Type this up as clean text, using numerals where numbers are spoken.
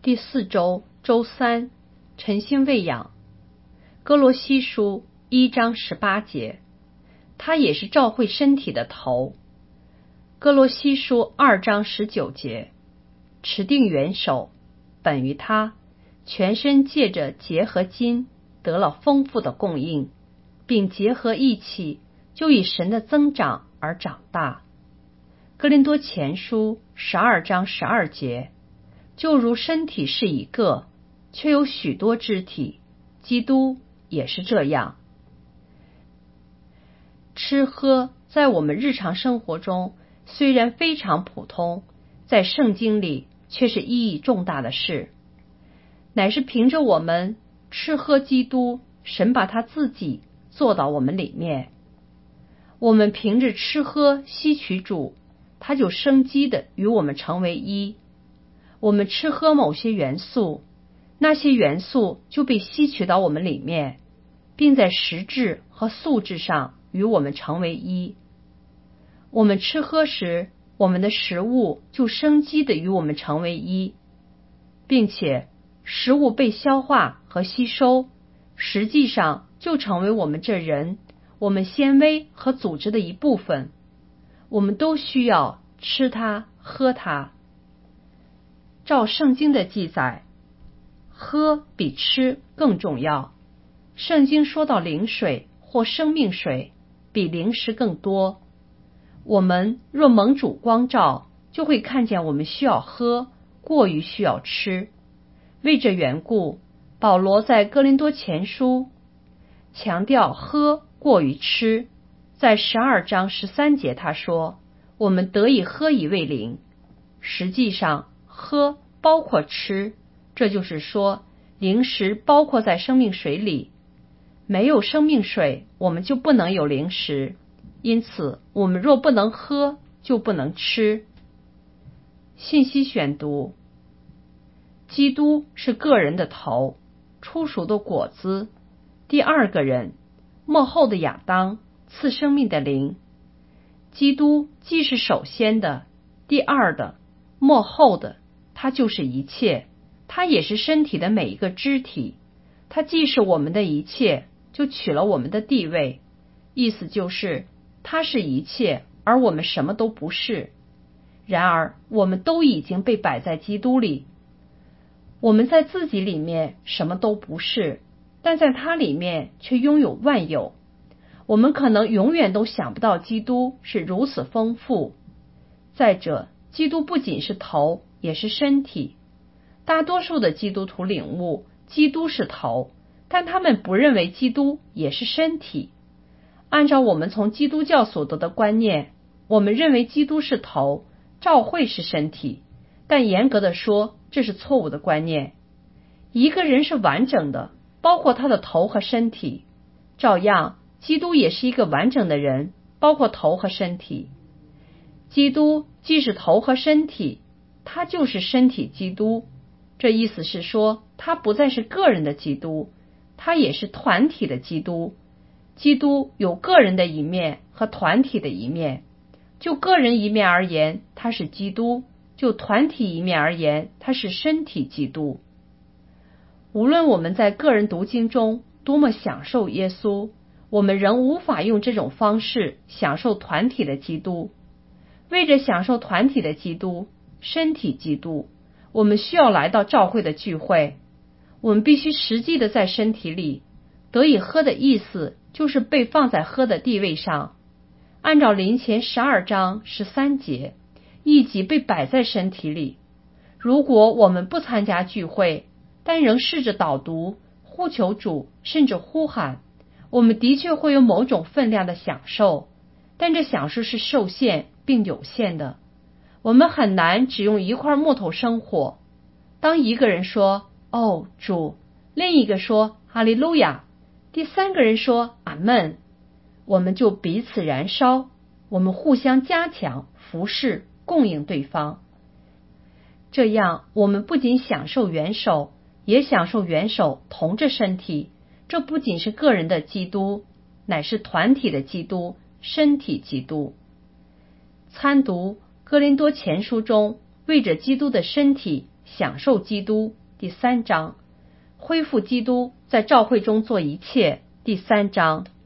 第4周周3，晨星喂养。哥罗西书1章18节，他也是教会身体的头。哥罗西书2章19节，持定元首，本于他，全身借着结和筋得了丰富的供应，并结合一起，就以神的增长而长大。哥林多前书12章12节，就如身体是一个，却有许多肢体，基督也是这样。吃喝在我们日常生活中虽然非常普通，在圣经里却是意义重大的事，乃是凭着我们吃喝基督，神把他自己做到我们里面。我们凭着吃喝吸取主，他就生机的与我们成为一。我们吃喝某些元素，那些元素就被吸取到我们里面，并在实质和素质上与我们成为一。我们吃喝时，我们的食物就生机的与我们成为一，并且食物被消化和吸收，实际上就成为我们这人，我们纤维和组织的一部分。我们都需要吃它喝它。照圣经的记载，喝比吃更重要。圣经说到灵水或生命水比零食更多。我们若蒙主光照，就会看见我们需要喝，过于需要吃。为这缘故，保罗在哥林多前书强调喝过于吃。在12章13节他说，我们得以喝以为灵。实际上喝包括吃，这就是说灵食包括在生命水里。没有生命水，我们就不能有灵食，因此我们若不能喝，就不能吃。信息选读：基督是个人的头，初熟的果子，第二个人，末后的亚当，赐生命的灵。基督既是首先的，第二的，末后的，他就是一切，他也是身体的每一个肢体。他既是我们的一切，就取了我们的地位，意思就是他是一切，而我们什么都不是。然而我们都已经被摆在基督里，我们在自己里面什么都不是，但在他里面却拥有万有。我们可能永远都想不到基督是如此丰富。再者，基督不仅是头，也是身体。大多数的基督徒领悟基督是头，但他们不认为基督也是身体。按照我们从基督教所得的观念，我们认为基督是头，教会是身体，但严格的说，这是错误的观念。一个人是完整的，包括他的头和身体，照样基督也是一个完整的人，包括头和身体。基督既是头和身体，他就是身体基督。这意思是说，他不再是个人的基督，他也是团体的基督。基督有个人的一面和团体的一面。就个人一面而言，他是基督；就团体一面而言，他是身体基督。无论我们在个人读经中多么享受耶稣，我们仍无法用这种方式享受团体的基督。为着享受团体的基督，身体基督，我们需要来到教会的聚会。我们必须实际的在身体里。得以喝的意思就是被放在喝的地位上。按照林前12章13节，一己被摆在身体里。如果我们不参加聚会，但仍试着导读、呼求主，甚至呼喊，我们的确会有某种分量的享受，但这享受是受限并有限的。我们很难只用一块木头生火。当一个人说哦主，另一个说哈利路亚，第三个人说阿们，我们就彼此燃烧，我们互相加强、服侍、供应对方。这样我们不仅享受元首，也享受元首同着身体。这不仅是个人的基督，乃是团体的基督，身体基督。参读哥林多前书中为着基督的身体享受基督第3章，恢复基督在召会中做一切第3章。